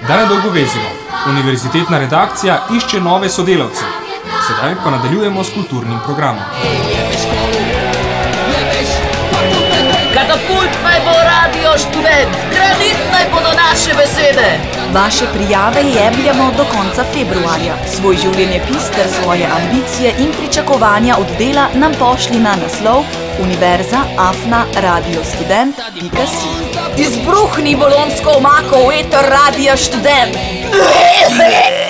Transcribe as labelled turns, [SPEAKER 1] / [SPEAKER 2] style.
[SPEAKER 1] Da ne dolgo vezimo, univerzitetna redakcija išče nove sodelavce. Sedaj pa nadaljujemo s kulturnim programom.
[SPEAKER 2] Katapult naj bo Radio Študent, granit naj bodo naše besede.
[SPEAKER 3] Vaše prijave jemljamo do konca februarja. Svoj življenjepis ter svoje ambicije in pričakovanja od dela nam pošli na naslov univerza@radiostudent.si.
[SPEAKER 2] Izbruhni bolonsko omako v eter Radia Študent.